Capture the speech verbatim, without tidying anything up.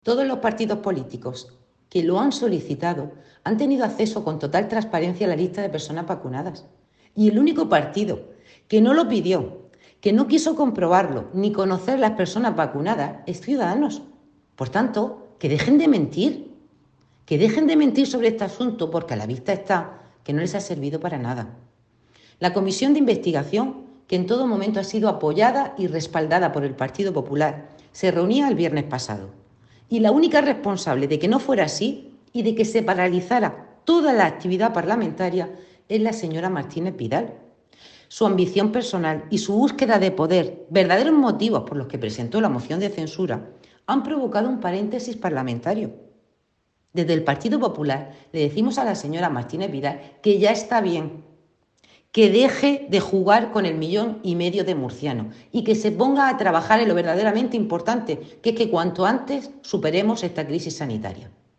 Todos los partidos políticos que lo han solicitado han tenido acceso con total transparencia a la lista de personas vacunadas. Y el único partido que no lo pidió, que no quiso comprobarlo ni conocer las personas vacunadas es Ciudadanos. Por tanto, que dejen de mentir, que dejen de mentir sobre este asunto porque a la vista está que no les ha servido para nada. La comisión de investigación, que en todo momento ha sido apoyada y respaldada por el Partido Popular, se reunía el viernes pasado. Y la única responsable de que no fuera así y de que se paralizara toda la actividad parlamentaria es la señora Martínez Vidal. Su ambición personal y su búsqueda de poder, verdaderos motivos por los que presentó la moción de censura, han provocado un paréntesis parlamentario. Desde el Partido Popular le decimos a la señora Martínez Vidal que ya está bien, que deje de jugar con el millón y medio de murcianos y que se ponga a trabajar en lo verdaderamente importante, que es que cuanto antes superemos esta crisis sanitaria.